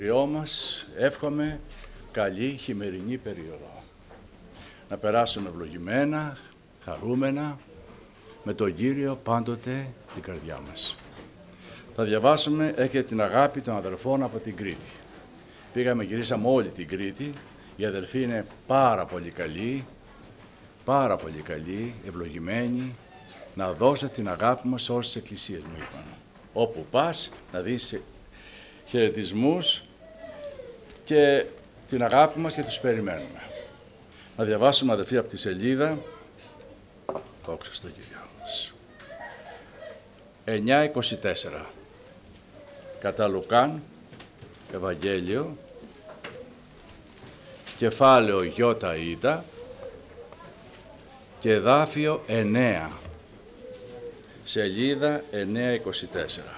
Μας εύχομαι καλή χειμερινή περίοδο. Να περάσουμε ευλογημένα, χαρούμενα, με τον Κύριο πάντοτε στην καρδιά μας. Θα διαβάσουμε και την αγάπη των αδελφών από την Κρήτη. Γυρίσαμε όλη την Κρήτη. Οι αδελφοί είναι πάρα πολύ καλοί, ευλογημένοι. Να δώσω την αγάπη μας σε όλες τις εκκλησίες μου, είπαν. Όπου πας, να δεις χαιρετισμούς και την αγάπη μας και τους περιμένουμε. Να διαβάσουμε, αδελφοί, από τη σελίδα, δόξα στον Κύριο μας, 9:24, κατά Λουκάν, Ευαγγέλιο, κεφάλαιο Ι, και εδάφιο 9, σελίδα 9:24.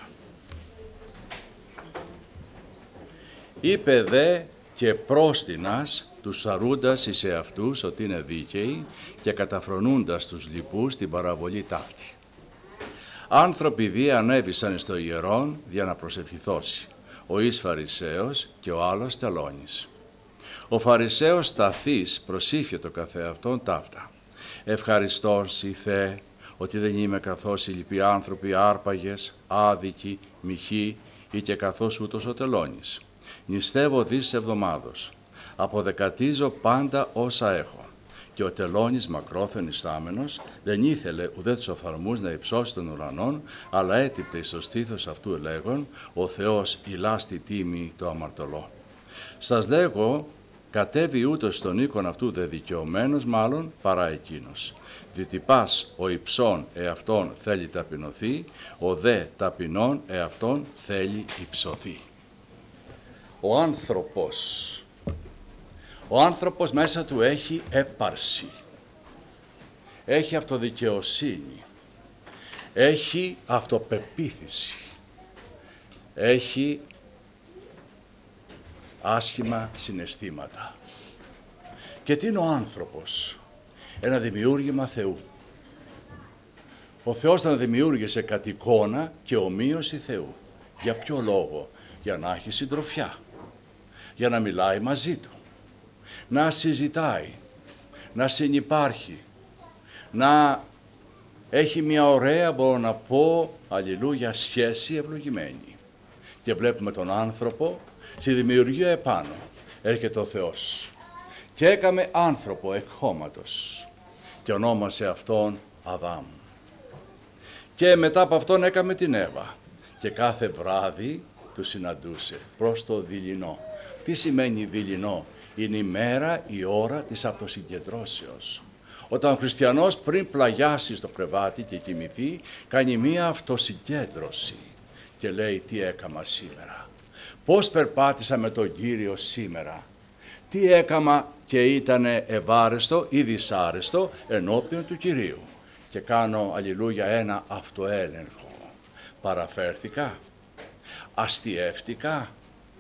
Είπε δε και πρόστινας τους αρούντας εις εαυτούς ότι είναι δίκαιοι και καταφρονούντας τους λοιπούς την παραβολή ταύτη. Άνθρωποι δύο ανέβησαν στο ιερόν για να προσευχηθώσει, ο εις Φαρισαίος και ο άλλος τελώνης. Ο Φαρισαίος σταθής προσήφιε το καθεαυτόν ταύτα. Ευχαριστώς η Θεέ ότι δεν είμαι καθώς οι λοιποί άνθρωποι άρπαγες, άδικοι, μοιχοί ή και καθώς ούτως ο τελώνης. Νηστεύω δις εβδομάδος, αποδεκατίζω πάντα όσα έχω. Και ο τελώνης μακρόθεν ιστάμενος δεν ήθελε ουδέ τους οφθαλμούς να υψώσει των ουρανών, αλλά έτυπτε εις το στήθος αυτού ελέγον, ο Θεός ηλάστη τίμη το αμαρτωλό. Σας λέγω, κατέβη ούτως στον οίκον αυτού δε δικαιωμένος μάλλον παρά εκείνος. Διότι πας ο υψών εαυτόν θέλει ταπεινωθεί, ο δε ταπεινών εαυτόν θέλει υψωθεί. Ο άνθρωπος μέσα του έχει έπαρση, έχει αυτοδικαιοσύνη, έχει αυτοπεποίθηση, έχει άσχημα συναισθήματα. Και τι είναι ο άνθρωπος? Ένα δημιούργημα Θεού. Ο Θεός τον δημιούργησε κατ' εικόνα και ομοίωση Θεού. Για ποιο λόγο? Για να έχει συντροφιά, για να μιλάει μαζί του, να συζητάει, να συνυπάρχει, να έχει μια ωραία, μπορώ να πω, αλληλούια, σχέση ευλογημένη. Και βλέπουμε τον άνθρωπο στη δημιουργία επάνω. Έρχεται ο Θεός και έκαμε άνθρωπο εκ χώματος και ονόμασε αυτόν Αδάμ. Και μετά από αυτόν έκαμε την Εύα και κάθε βράδυ του συναντούσε προς το δειλινό. Τι σημαίνει δειλινό? Είναι η μέρα, η ώρα της αυτοσυγκεντρώσεως. Όταν ο χριστιανός πριν πλαγιάσει στο κρεβάτι και κοιμηθεί, κάνει μία αυτοσυγκέντρωση και λέει τι έκαμα σήμερα, πώς περπάτησα με τον Κύριο σήμερα, τι έκαμα και ήτανε ευάρεστο ή δυσάρεστο ενώπιον του Κυρίου. Και κάνω, αλληλούια, ένα αυτοέλεγχο. Παραφέρθηκα, αστιεύτηκα,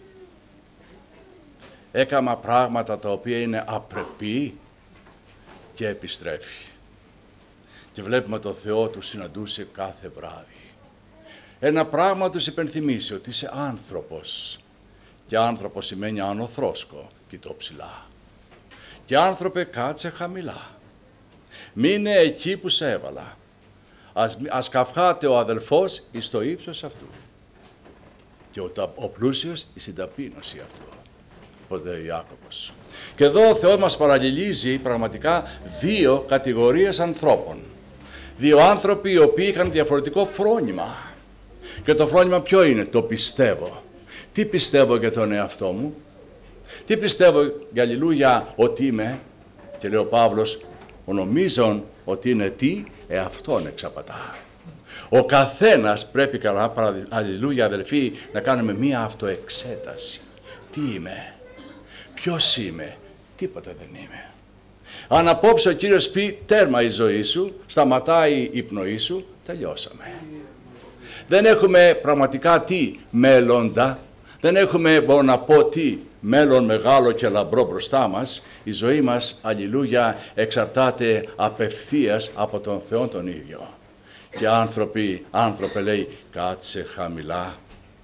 έκαμα πράγματα τα οποία είναι απρεπή, και επιστρέφει. Και βλέπουμε το Θεό του συναντούσε κάθε βράδυ. Ένα πράγμα τους υπενθυμίσει ότι είσαι άνθρωπος. Και άνθρωπος σημαίνει άνω θρόσκο, κοιτώ ψηλά. Και άνθρωπε κάτσε χαμηλά. Μείνε εκεί που σε έβαλα. Ας καυχάται ο αδελφός εις το ύψος αυτού. Και ο πλούσιος εις την ταπείνωση αυτού. Όπως λέει ο Ιάκωβος. Και εδώ ο Θεός μας παραλληλίζει πραγματικά δύο κατηγορίες ανθρώπων. Δύο άνθρωποι οι οποίοι είχαν διαφορετικό φρόνημα. Και το φρόνημα ποιο είναι? Το πιστεύω. Τι πιστεύω για τον εαυτό μου? Τι πιστεύω, για αλληλούια, ότι είμαι? Και λέει ο Παύλος, ο νομίζων ότι είναι τι? Εαυτόν εξαπατά. Ο καθένας πρέπει, καλά, αλληλούια αδελφοί, να κάνουμε μία αυτοεξέταση. Τι είμαι? Ποιος είμαι? Τίποτα δεν είμαι. Αν απόψε ο Κύριος πει τέρμα η ζωή σου, σταματάει η πνοή σου, τελειώσαμε. Δεν έχουμε πραγματικά τι? Μέλλοντα. Δεν έχουμε, μπορώ να πω, τι? Μέλλον μεγάλο και λαμπρό μπροστά μας. Η ζωή μας, αλληλούια, εξαρτάται απευθείας από τον Θεό τον ίδιο. Και άνθρωπε λέει, κάτσε χαμηλά.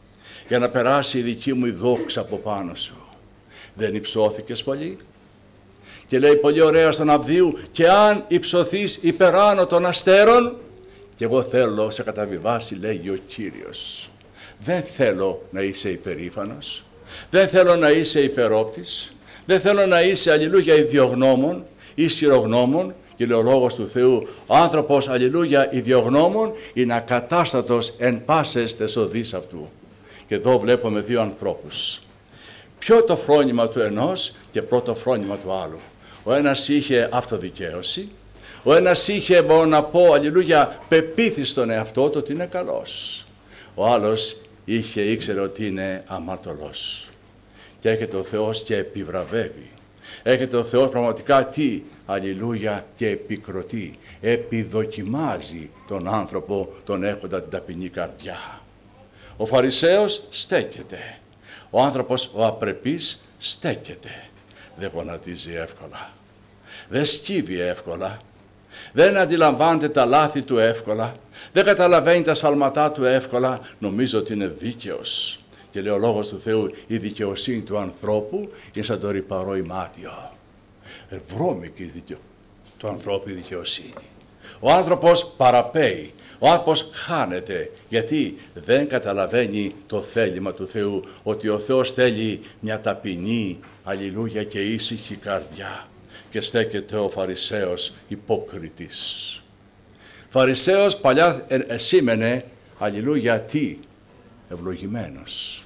για να περάσει η δική μου η δόξα από πάνω σου. Δεν υψώθηκες πολύ? Και λέει πολύ ωραία στον Αβδίου, και αν υψωθείς υπεράνω των αστέρων, και εγώ θέλω σε καταβιβάσει, λέγει ο Κύριος. Δεν θέλω να είσαι υπερήφανος, δεν θέλω να είσαι υπερόπτης, δεν θέλω να είσαι, αλληλούια, ιδιογνώμων, ισχυρογνώμων, και λέει ο Λόγος του Θεού, ο άνθρωπος, αλληλούια, ιδιογνώμων, είναι ακατάστατος εν πάσες τες οδείς αυτού. Και εδώ βλέπουμε δύο ανθρώπους. Ποιο το φρόνημα του ενός και πρώτο φρόνημα του άλλου. Ο ένας είχε αυτοδικαίωση, ο ένας είχε, μπορώ να πω, αλληλούια, πεποίθηση στον εαυτό του ότι είναι καλός. Ο άλλος ήξερε ότι είναι αμαρτωλός. Και έρχεται ο Θεός και επιβραβεύει. Έρχεται ο Θεός πραγματικά τι? Αλληλούια, και επικροτεί. Επιδοκιμάζει τον άνθρωπο, τον έχοντα την ταπεινή καρδιά. Ο Φαρισαίος στέκεται. Ο άνθρωπος ο απρεπής στέκεται. Δεν γονατίζει εύκολα. Δεν σκύβει εύκολα. Δεν αντιλαμβάνεται τα λάθη του εύκολα. Δεν καταλαβαίνει τα σφαλματά του εύκολα. Νομίζω ότι είναι δίκαιος. Και λέει ο Λόγος του Θεού, η δικαιοσύνη του ανθρώπου είναι σαν το ρυπαρό ημάτιο. Βρώμικη του ανθρώπου η δικαιοσύνη. Ο άνθρωπος παραπέει. Ο άνθρωπος χάνεται, γιατί δεν καταλαβαίνει το θέλημα του Θεού, ότι ο Θεός θέλει μια ταπεινή, αλληλούια, και ήσυχη καρδιά. Και στέκεται ο Φαρισαίος υπόκριτης. Φαρισαίος παλιά σήμαινε, αλληλούια, τι? Ευλογημένος.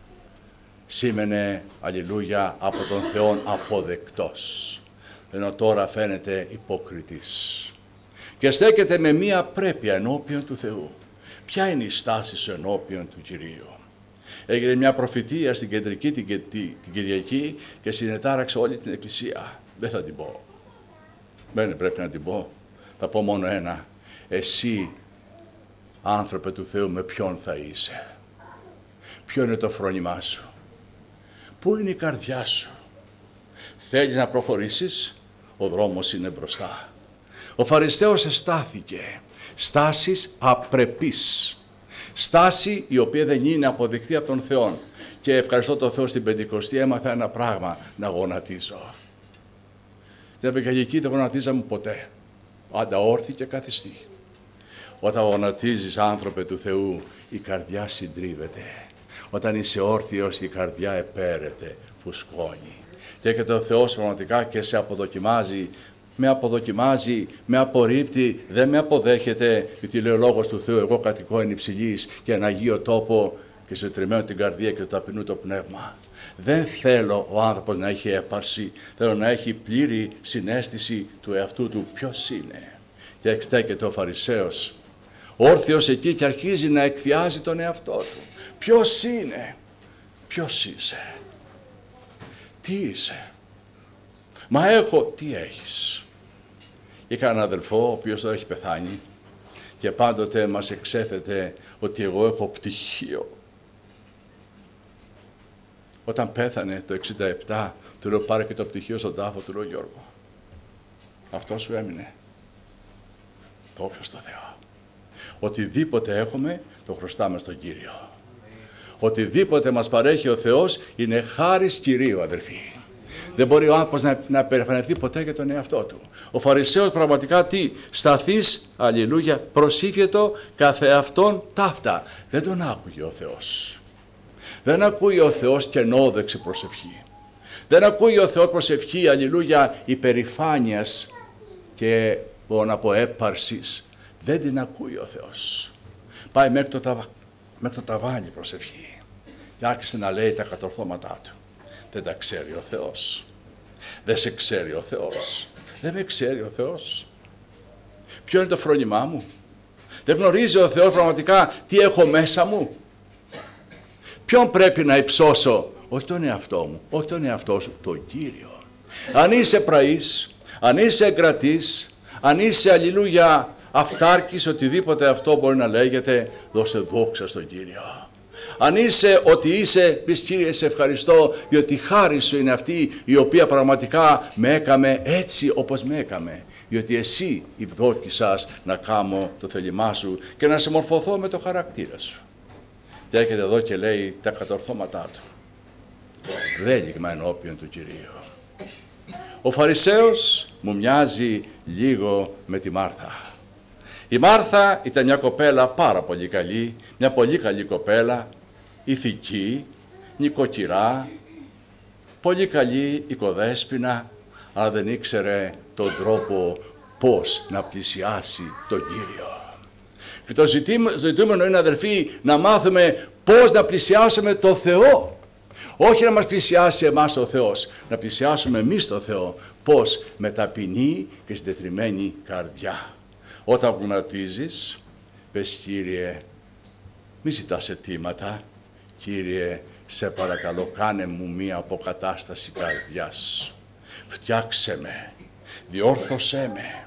Σήμαινε, αλληλούια, από τον Θεό αποδεκτός. Ενώ τώρα φαίνεται υπόκριτης. Και στέκεται με μία πρέπεια ενώπιον του Θεού. Ποια είναι η στάση σου ενώπιον του Κυρίου? Έγινε μια προφητεία στην κεντρική την Κυριακή και συνετάραξε όλη την Εκκλησία. Δεν θα την πω. Δεν πρέπει να την πω. Θα πω μόνο ένα. Εσύ, άνθρωπε του Θεού, με ποιον θα είσαι? Ποιο είναι το φρόνημά σου? Πού είναι η καρδιά σου? Θέλεις να προχωρήσεις? Ο δρόμος είναι μπροστά. Ο Φαρισαίος εστάθηκε. Στάσεις απρεπής. Στάση η οποία δεν είναι αποδεικτή από τον Θεό. Και ευχαριστώ τον Θεό, στην Πεντηκοστή έμαθα ένα πράγμα, να γονατίζω. Στην Ευαγγελική δεν γονατίζαμε ποτέ. Άντα όρθι και καθιστή. Όταν γονατίζεις, άνθρωπε του Θεού, η καρδιά συντρίβεται. Όταν είσαι όρθιος, η καρδιά επέρεται, φουσκώνει. Και έρχεται ο Θεός πραγματικά και σε αποδοκιμάζει. Με αποδοκιμάζει, με απορρίπτει, δεν με αποδέχεται, γιατί λέει ο Λόγος του Θεού, εγώ κατοικώ εν υψηλής και εν αγίο τόπο και σε τριμμένο την καρδία και το ταπεινού το πνεύμα. Δεν θέλω ο άνθρωπος να έχει έπαρση, θέλω να έχει πλήρη συναίσθηση του εαυτού του ποιος είναι. Και στέκεται ο Φαρισαίος όρθιος εκεί και αρχίζει να εκθιάζει τον εαυτό του. Ποιος είναι? Ποιος είσαι? Τι είσαι? Μα έχω, τι έχεις? Είχα έναν αδελφό, ο οποίος τώρα έχει πεθάνει και πάντοτε μας εξέθετε ότι εγώ έχω πτυχίο. Όταν πέθανε το 67, του λέω πάρε και το πτυχίο στον τάφο, του λέω Γιώργο. Αυτό σου έμεινε. Δόξα στο Θεό. Οτιδήποτε έχουμε, το χρωστάμε στον Κύριο. Οτιδήποτε μας παρέχει ο Θεός είναι χάρις Κυρίου, αδελφοί. Δεν μπορεί ο άνθρωπος να περηφανευτεί ποτέ για τον εαυτό του. Ο Φαρισαίος πραγματικά τι? Σταθής, αλληλούια, προσήφιετο καθεαυτόν ταύτα. Δεν τον άκουγε ο Θεός. Δεν ακούει ο Θεός κενόδεξη προσευχή. Δεν ακούει ο Θεός προσευχή, αλληλούια, υπερηφάνειας και μπορώ να πω έπαρσης. Δεν την ακούει ο Θεός. Πάει μέχρι το ταβάνι προσευχή και άρχισε να λέει τα κατορθώματά του. Δεν τα ξέρει ο Θεός. Δεν σε ξέρει ο Θεός. Δεν με ξέρει ο Θεός. Ποιο είναι το φρόνημά μου? Δεν γνωρίζει ο Θεός πραγματικά τι έχω μέσα μου? Ποιον πρέπει να υψώσω? Όχι τον εαυτό μου, όχι τον εαυτό σου, τον Κύριο. Αν είσαι πραής, αν είσαι εγκρατής, αν είσαι αλληλούια αυτάρκης, οτιδήποτε αυτό μπορεί να λέγεται, δώσε δόξα στον Κύριο. Αν είσαι ότι είσαι, πεις Κύριε σε ευχαριστώ, διότι η χάρη σου είναι αυτή η οποία πραγματικά με έκαμε έτσι όπως με έκαμε. Διότι εσύ ευδόκησας να κάνω το θέλημά σου και να συμμορφωθώ με το χαρακτήρα σου. Και έρχεται εδώ και λέει τα κατορθώματά του. Δέλιγμα ενώπιον του Κυρίου. Ο Φαρισαίος μου μοιάζει λίγο με τη Μάρθα. Η Μάρθα ήταν μια κοπέλα πάρα πολύ καλή, μια πολύ καλή κοπέλα, ηθική, νοικοκυρά, πολύ καλή οικοδέσποινα, αλλά δεν ήξερε τον τρόπο πώς να πλησιάσει τον Κύριο. Και το ζητούμενο είναι, αδελφοί, να μάθουμε πώς να πλησιάσουμε το Θεό. Όχι να μας πλησιάσει εμάς ο Θεός, να πλησιάσουμε εμείς το Θεό. Πώς? Με ταπεινή και συντετριμμένη καρδιά. Όταν γονατίζεις, πες, Κύριε, μη ζητάς αιτήματα. Κύριε, σε παρακαλώ, κάνε μου μία αποκατάσταση καρδιάς. Φτιάξε με, διόρθωσέ με.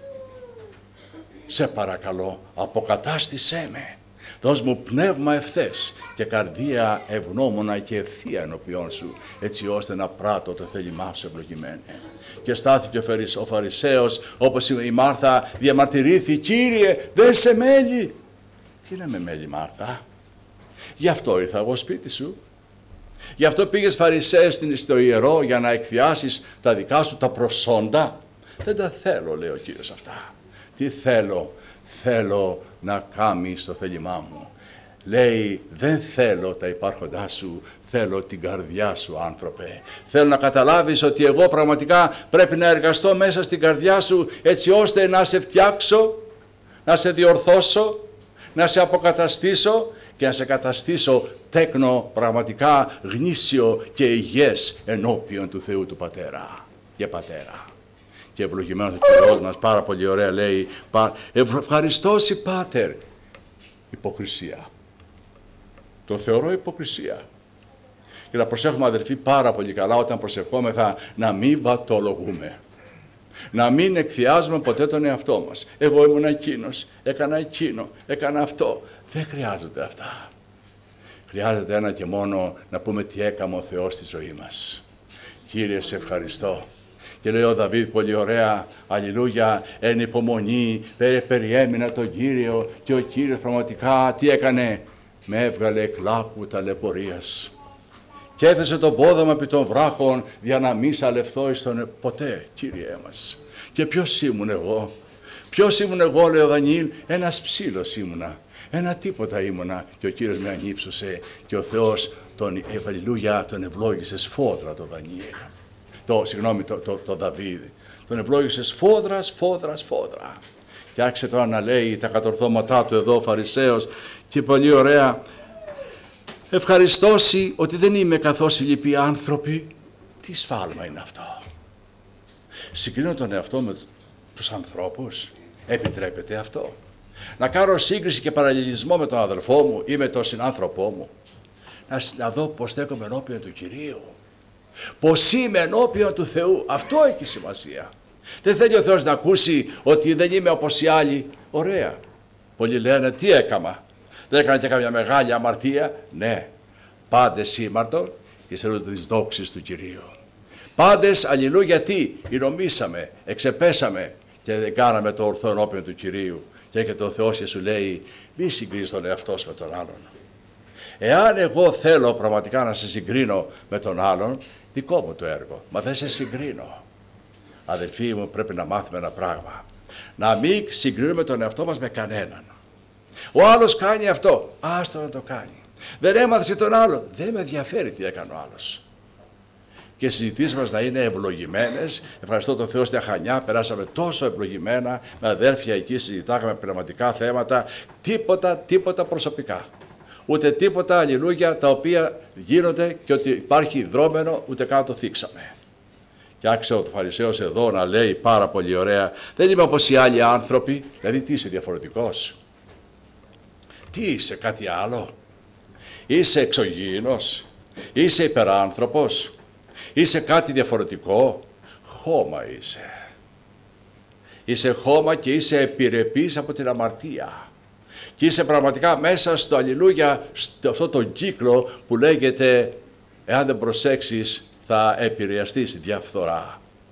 Σε παρακαλώ, αποκατάστησέ με. Δώσ' μου πνεύμα ευθές και καρδία ευγνώμονα και ευθεία ενώπιόν σου, έτσι ώστε να πράττω το θέλημά σου ευλογημένε. Και στάθηκε ο Φαρισαίος, όπως η Μάρθα, διαμαρτυρήθη, Κύριε, δεν σε μέλει. Τι να με μέλει, Μάρθα? Γι' αυτό ήρθα εγώ σπίτι σου. Γι' αυτό πήγες, Φαρισαίε, στο ιερό για να εκθιάσεις τα δικά σου τα προσόντα. Δεν τα θέλω, λέει ο Κύριος αυτά. Τι θέλω? Θέλω να κάνεις το θέλημά μου. Λέει, δεν θέλω τα υπάρχοντά σου, θέλω την καρδιά σου, άνθρωπε. Θέλω να καταλάβεις ότι εγώ πραγματικά πρέπει να εργαστώ μέσα στην καρδιά σου, έτσι ώστε να σε φτιάξω, να σε διορθώσω, να σε αποκαταστήσω και να σε καταστήσω τέκνο, πραγματικά γνήσιο και υγιές ενώπιον του Θεού του Πατέρα και Πατέρα. Και ευλογημένος ο Κύριος μας, πάρα πολύ ωραία λέει, ευχαριστώσει Πάτερ. Υποκρισία. Το θεωρώ υποκρισία. Και να προσέχουμε, αδελφοί, πάρα πολύ καλά όταν προσευχόμεθα να μην βατολογούμε. Να μην εκθιάζουμε ποτέ τον εαυτό μας. Εγώ ήμουν εκείνος, έκανα εκείνο, έκανα αυτό. Δεν χρειάζονται αυτά. Χρειάζεται ένα και μόνο να πούμε τι έκαμε ο Θεός στη ζωή μας. Κύριε, σε ευχαριστώ. Και λέει ο Δαβίδ πολύ ωραία, αλληλούια, εν υπομονή, περιέμεινα τον Κύριο και ο Κύριος πραγματικά τι έκανε? Με έβγαλε εκ λάκκου ταλαιπωρίας. Και έθεσε τον πόδο μου επί των βράχων για να μη σαλευθώ εις τον ποτέ, Κύριέ μας. Και ποιος ήμουν εγώ? Ποιος ήμουν εγώ, λέει ο Δανιήλ? Ένας ψήλος ήμουνα. Ένα τίποτα ήμουνα και ο Κύριος με ανύψωσε και ο Θεός τον ευλόγησε σφόδρα τον Δανιήλ. Το Δαβίδ. Τον ευλόγησε σφόδρα. Και άρχισε τώρα να λέει τα κατορθώματά του εδώ ο Φαρισαίος και πολύ ωραία. Ευχαριστώσει ότι δεν είμαι καθώς οι λοιποί άνθρωποι. Τι σφάλμα είναι αυτό? Συγκρίνω τον εαυτό με τους ανθρώπους. Επιτρέπεται αυτό? Να κάνω σύγκριση και παραλληλισμό με τον αδελφό μου ή με τον συνάνθρωπό μου. Να δω πως στέκομαι ενώπιον του Κυρίου. Πως είμαι ενώπιον του Θεού. Αυτό έχει σημασία. Δεν θέλει ο Θεός να ακούσει ότι δεν είμαι όπως οι άλλοι. Ωραία. Πολλοί λένε, τι έκαμα? Δεν έκανα και καμιά μεγάλη αμαρτία? Ναι. Πάντες σήμαρτον και στερούνται τις δόξεις του Κυρίου. Πάντες αλληλούια τι? Ηρεμήσαμε, εξεπέσαμε και δεν κάναμε το ορθό ενώπιον του Κυρίου. Και έρχεται ο Θεός και σου λέει, μη συγκρίνεις τον εαυτό σου με τον άλλον. Εάν εγώ θέλω πραγματικά να σε συγκρίνω με τον άλλον, δικό μου το έργο, μα δεν σε συγκρίνω. Αδελφοί μου, πρέπει να μάθουμε ένα πράγμα. Να μην συγκρίνουμε τον εαυτό μας με κανέναν. Ο άλλος κάνει αυτό, άστο να το κάνει. Δεν έμαθες τον άλλο, δεν με ενδιαφέρει τι έκανε ο άλλος. Και οι συζητήσεις μας να είναι ευλογημένες. Ευχαριστώ τον Θεό, στη Χανιά περάσαμε τόσο ευλογημένα, με αδέρφια εκεί συζητάγαμε πνευματικά θέματα, τίποτα προσωπικά. Ούτε τίποτα, αλληλούια, τα οποία γίνονται και ότι υπάρχει δρόμενο, ούτε καν το θίξαμε. Και άκουσα ο Φαρισαίος εδώ να λέει πάρα πολύ ωραία, δεν είμαι όπως οι άλλοι άνθρωποι. Δηλαδή τι είσαι διαφορετικός? Τι είσαι, κάτι άλλο? Είσαι εξωγήινος? Είσαι υπεράνθρωπος? Είσαι κάτι διαφορετικό? Χώμα είσαι. Είσαι χώμα και είσαι επιρρεπής από την αμαρτία. Και είσαι πραγματικά μέσα στο αλληλούια, στο αυτό το κύκλο που λέγεται, εάν δεν προσέξεις θα επηρεαστείς διαφθορά.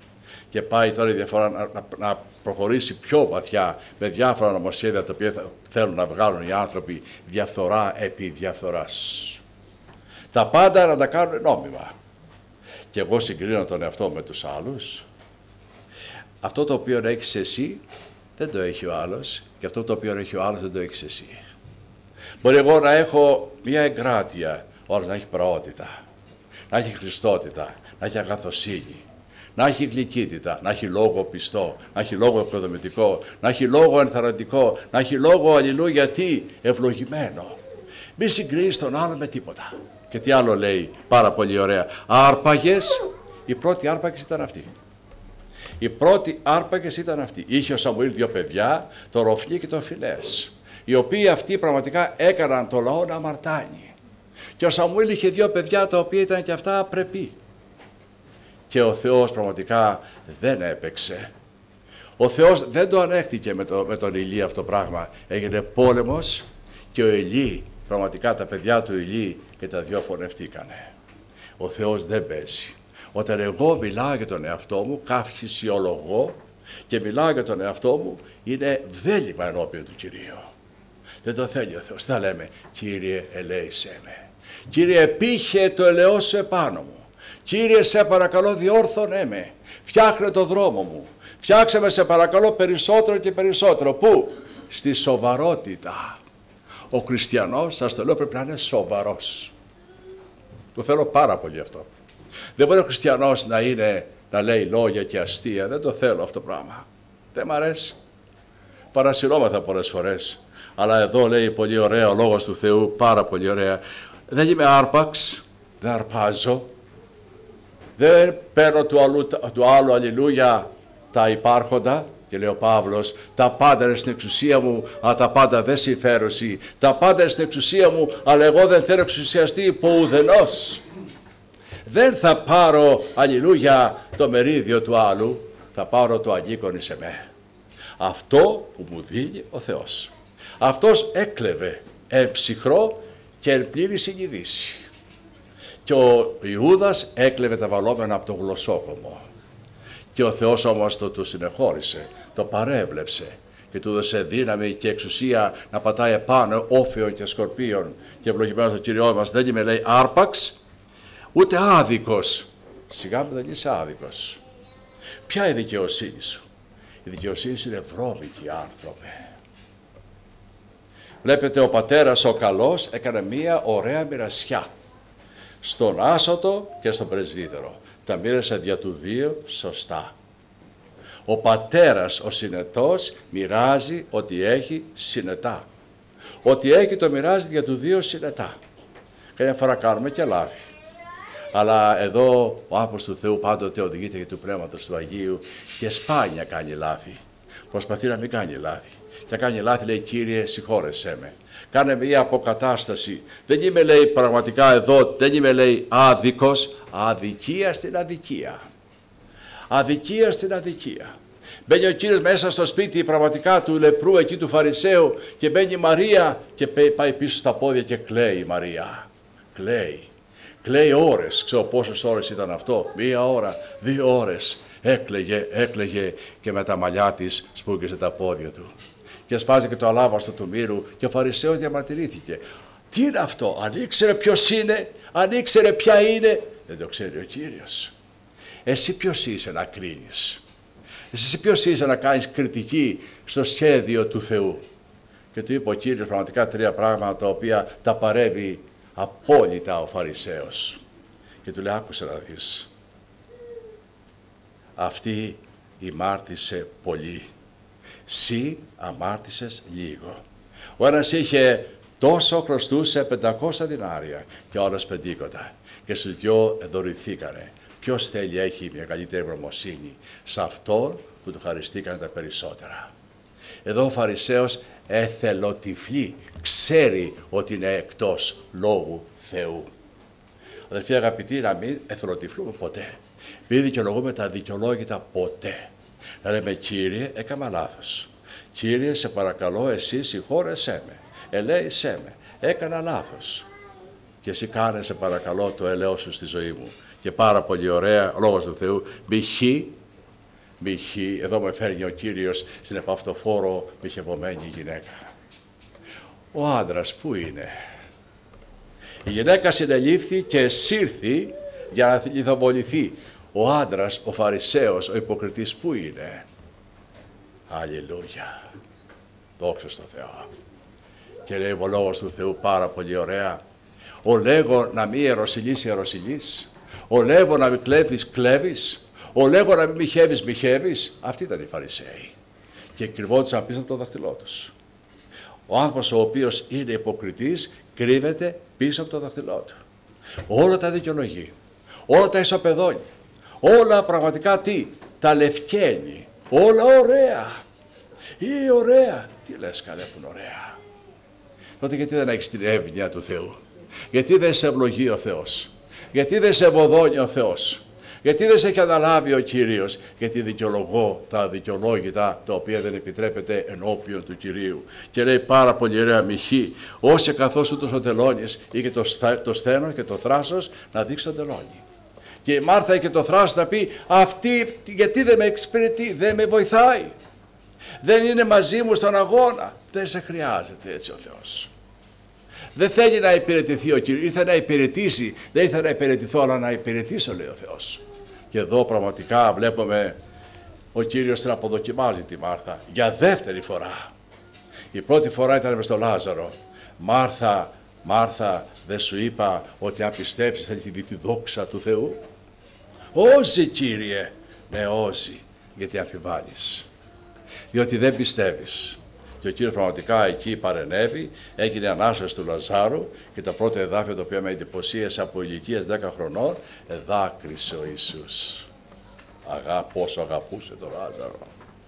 Και πάει τώρα η διαφορά να προχωρήσει πιο βαθιά με διάφορα νομοσχέδια τα οποία θέλουν να βγάλουν οι άνθρωποι διαφθορά επί διαφθοράς. Τα πάντα να τα κάνουν νόμιμα. Και εγώ συγκρίνω τον εαυτό με τους άλλους. Αυτό το οποίο έχεις εσύ δεν το έχει ο άλλος και αυτό το οποίο έχει ο άλλος δεν το έχεις εσύ. Μπορεί εγώ να έχω μια εγκράτεια, ο άλλος να έχει πραότητα, να έχει χριστότητα, να έχει αγαθοσύνη, να έχει γλυκύτητα, να έχει λόγο πιστό, να έχει λόγο επικοδομητικό, να έχει λόγο ενθαρρυντικό, να έχει λόγο αλληλούια τι ευλογημένο. Μη συγκρίνεις τον άλλο με τίποτα. Και τι άλλο λέει πάρα πολύ ωραία. Άρπαγες, η πρώτη άρπαγες ήταν αυτή. Οι πρώτοι άρπαγες ήταν αυτοί. Είχε ο Σαμουήλ 2 παιδιά, το Ροφλί και το Φινές, οι οποίοι αυτοί πραγματικά έκαναν το λαό να αμαρτάνει. Και ο Σαμουήλ είχε 2 παιδιά τα οποία ήταν και αυτά απρεπή. Και ο Θεός πραγματικά δεν έπαιξε. Ο Θεός δεν το ανέχτηκε με τον Ηλί αυτό το πράγμα. Έγινε πόλεμος και ο Ηλί, πραγματικά τα παιδιά του Ηλί και τα 2 φωνευτήκανε. Ο Θεός δεν παίζει. Όταν εγώ μιλάω για τον εαυτό μου, καυχησιολογώ και μιλάω για τον εαυτό μου, είναι βδέλημα ενώπιον του Κυρίου. Δεν το θέλει ο Θεός. Θα λέμε, Κύριε ελέησέ με. Κύριε επίχε το ελαιό σου επάνω μου. Κύριε σε παρακαλώ διόρθωνέ με. Φτιάχνε το δρόμο μου. Φτιάξε με σε παρακαλώ περισσότερο και περισσότερο. Πού? Στη σοβαρότητα. Ο χριστιανός, σας το λέω, πρέπει να είναι σοβαρός. Το θέλω πάρα πολύ αυτό. Δεν μπορεί ο χριστιανός να λέει λόγια και αστεία. Δεν το θέλω αυτό το πράγμα. Δεν μ' αρέσει. Παρασυρώμαθα πολλές φορές. Αλλά εδώ λέει πολύ ωραία ο Λόγος του Θεού, πάρα πολύ ωραία. Δεν είμαι άρπαξ, δεν αρπάζω. Δεν παίρνω του άλλου αλληλούια τα υπάρχοντα. Και λέει ο Παύλος, τα πάντα είναι στην εξουσία μου, αλλά τα πάντα δεν συμφέρουσι. Τα πάντα είναι στην εξουσία μου, αλλά εγώ δεν θέλω εξουσιαστεί υπό ουδενός. Δεν θα πάρω, αλληλούια, το μερίδιο του άλλου, θα πάρω το αγγίκον σε μέ. Αυτό που μου δίνει ο Θεός. Αυτός έκλεβε εν ψυχρό και εν πλήρη συνειδήση. Και ο Ιούδας έκλεβε τα βαλόμενα από το γλωσσόκομο. Και ο Θεός όμως το συνεχώρησε, το παρέβλεψε και του έδωσε δύναμη και εξουσία να πατάει επάνω όφεων και σκορπίων. Και ευλογημένος ο Κύριος μας, δεν είμαι, λέει, άρπαξ, ούτε άδικος. Σιγά μου, δεν είσαι άδικος. Ποια είναι η δικαιοσύνη σου? Η δικαιοσύνη σου είναι βρώμικη, άνθρωπε. Βλέπετε, ο πατέρας ο καλός έκανε μία ωραία μοιρασιά στον άσωτο και στον πρεσβύτερο. Τα μοίρασε δια του 2 σωστά. Ο πατέρας ο συνετός μοιράζει ό,τι έχει συνετά. Ό,τι έχει το μοιράζει για του 2 συνετά. Καμιά φορά κάνουμε και λάθη. Αλλά εδώ ο άνθρωπος του Θεού πάντοτε οδηγείται για του Πνεύματος του Αγίου και σπάνια κάνει λάθη. Προσπαθεί να μην κάνει λάθη. Και κάνει λάθη, λέει, Κύριε συγχώρεσέ με. Κάνε μια αποκατάσταση. Δεν είμαι, λέει, πραγματικά εδώ, δεν είμαι, λέει, άδικος. Αδικία στην αδικία. Αδικία στην αδικία. Μπαίνει ο Κύριος μέσα στο σπίτι πραγματικά του λεπρού εκεί του Φαρισαίου και μπαίνει η Μαρία και πάει πίσω στα πόδια και κλαίει η Μαρία. Κλαίει. Κλαίει ώρες. Ξέρω πόσες ώρες ήταν αυτό. 1 ώρα, 2 ώρες. Έκλαιγε και με τα μαλλιά της σπούγγισε τα πόδια του. Και σπάζει και το αλάβαστο του μύρου και ο Φαρισαίος διαμαρτυρήθηκε. Τι είναι αυτό? Αν ήξερε ποιος είναι, αν ήξερε ποια είναι, δεν το ξέρει ο Κύριος. Εσύ ποιος είσαι να κρίνεις? Εσύ ποιος είσαι να κάνεις κριτική στο σχέδιο του Θεού? Και του είπε ο Κύριος πραγματικά 3 πράγματα τα οποία τα παρεύει απόλυτα ο Φαρισαίος. Και του λέει, άκουσε να δεις. Αυτή ημάρτησε πολύ. Συ αμάρτησες λίγο. Ο ένας είχε τόσο, χρωστούσε 500 δινάρια και ο άλλος 50. Και στους 2 δωρηθήκανε. Ποιος θέλει έχει μια καλύτερη ευγνωμοσύνη? Σε αυτόν που του χαριστήκανε τα περισσότερα. Εδώ ο Φαρισαίος εθελοτυφλεί, ξέρει ότι είναι εκτός λόγου Θεού. Αδελφοί αγαπητοί, να μην εθελοτυφλούμε ποτέ. Μην δικαιολογούμε τα δικαιολόγητα ποτέ. Να λέμε, Κύριε, έκανα λάθος. Κύριε, σε παρακαλώ, εσύ συγχώρεσέ με. Ελέησέ με. Έκανα λάθος. Και εσύ κάνε, σε παρακαλώ, το ελαιό σου στη ζωή μου. Και πάρα πολύ ωραία, ο Λόγος του Θεού, μη χει μοιχή, εδώ με φέρνει ο Κύριος στην επαυτοφόρο μοιχευωμένη γυναίκα. Ο άντρας πού είναι? Η γυναίκα συνελήφθη και εσύρθη για να λιθοβοληθεί. Ο άντρας, ο Φαρισαίος, ο υποκριτής πού είναι? Αλληλούια. Δόξα στο Θεό. Και λέει ο λόγος του Θεού πάρα πολύ ωραία. Ο λέγω να μη ιεροσυλείς, ιεροσυλείς. Ο λέγω να μη κλέβεις, κλέβεις. Ο λέγω να μη μοιχεύεις, μοιχεύεις. Αυτοί ήταν οι Φαρισαίοι. Και κρυβόντουσαν πίσω από το δάχτυλό τους. Ο άνθρωπος ο οποίος είναι υποκριτής κρύβεται πίσω από το δάχτυλό του. Όλα τα δικαιολογεί. Όλα τα ισοπεδώνει. Όλα πραγματικά τι? Τα λευκαίνει. Όλα ωραία. Ή ωραία. Τι λες καλέ που είναι ωραία? Τότε γιατί δεν έχεις την εύνοια του Θεού? Γιατί δεν σε ευλογεί ο Θεός? Γιατί δεν σε ευωδώνει ο Θεός? Γιατί δεν σε έχει αναλάβει ο Κύριος? Γιατί δικαιολογώ τα δικαιολόγητα τα οποία δεν επιτρέπεται ενώπιον του Κυρίου. Και λέει πάρα πολύ ωραία μοιχή, όσοι καθώς ούτως ο τελώνης είχε το στένο και το θράσος να δείξει τον τελώνη. Και η Μάρθα είχε το θράσος να πει, αυτή γιατί δεν με εξυπηρετεί, δεν με βοηθάει. Δεν είναι μαζί μου στον αγώνα. Δεν σε χρειάζεται έτσι ο Θεός. Δεν θέλει να υπηρετηθεί ο Κύριος, ήρθε να υπηρετήσει. Δεν ήρθε να υπηρετηθώ, αλλά να υπηρετήσω, λέει ο Θεός. Και εδώ πραγματικά βλέπουμε ο Κύριος την αποδοκιμάζει τη Μάρθα για δεύτερη φορά. Η πρώτη φορά ήταν με στον Λάζαρο. Μάρθα, Μάρθα, δεν σου είπα ότι αν πιστέψεις θα δει τη δόξα του Θεού? Όζει, Κύριε. Ναι, όζει, γιατί αμφιβάλλεις. Διότι δεν πιστεύεις. Και ο Κύριος πραγματικά εκεί παρενέβη, έγινε Ανάσταση του Λαζάρου και το πρώτο εδάφιο το οποίο με εντυπωσίασε από ηλικίας 10 χρονών, δάκρυσε ο Ιησούς. Πόσο αγαπούσε τον Λάζαρο.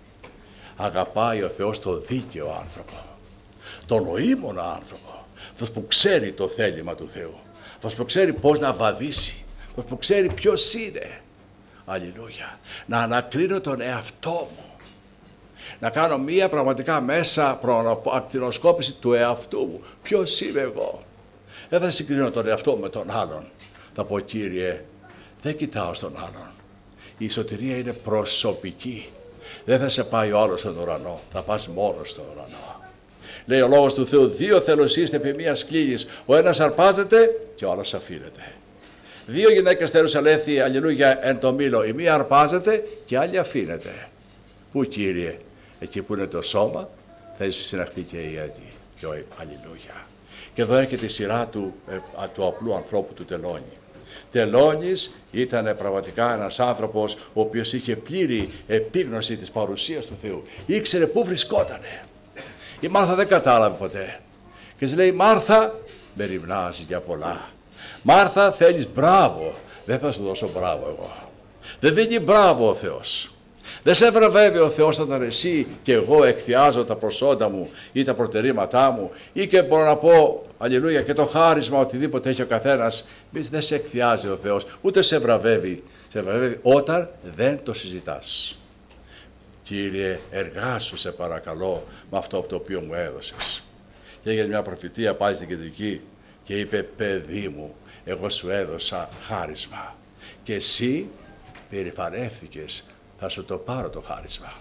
Αγαπάει ο Θεός το δίκαιο άνθρωπο, τον νοήμονα άνθρωπο, αυτός που ξέρει το θέλημα του Θεού, αυτός που ξέρει πώς να βαδίσει, αυτός που ξέρει ποιος είναι. Αλληλούια. Να ανακρίνω τον εαυτό μου. Να κάνω μία πραγματικά μέσα ακτινοσκόπηση του εαυτού μου. Ποιος είμαι εγώ? Δεν θα συγκρίνω τον εαυτό μου με τον άλλον. Θα πω, Κύριε, δεν κοιτάω στον άλλον. Η σωτηρία είναι προσωπική. Δεν θα σε πάει ο άλλος στον ουρανό. Θα πας μόνος στον ουρανό. Λέει ο λόγος του Θεού, δύο θέλους είστε επί μίας κλίγης. Ο ένας αρπάζεται και ο άλλος αφήνεται. Δύο γυναίκες θέλουν αλέθη, αλληλούια, εν το μήλο. Η μία αρπάζεται και η άλλη αφήνεται. Πού, Κύριε? Εκεί που είναι το σώμα, θα σου συναχθεί και η έτη. Και ο αλληλούια. Και εδώ έρχεται η σειρά του απλού ανθρώπου του Τελώνη. Τελώνης ήταν πραγματικά ένας άνθρωπος ο οποίος είχε πλήρη επίγνωση της παρουσίας του Θεού. Ήξερε πού βρισκότανε. Η Μάρθα δεν κατάλαβε ποτέ. Και της λέει, Μάρθα, με ρημνάζει για πολλά. Μάρθα, θέλεις μπράβο? Δεν θα σου δώσω μπράβο εγώ. Δεν δίνει μπράβο ο Θεός. Δεν σε βραβεύει ο Θεός όταν εσύ και εγώ εκθιάζω τα προσόντα μου ή τα προτερήματά μου ή και μπορώ να πω, αλληλούια, και το χάρισμα οτιδήποτε έχει ο καθένας. Δεν σε εκθιάζει ο Θεός, ούτε σε βραβεύει. Σε βραβεύει όταν δεν το συζητάς. Κύριε, εργάσου σε παρακαλώ με αυτό το οποίο μου έδωσες. Και έγινε μια προφητεία πάλι στην κεντρική και είπε, παιδί μου, εγώ σου έδωσα χάρισμα και εσύ περηφανεύθηκες, θα σου το πάρω το χάρισμα.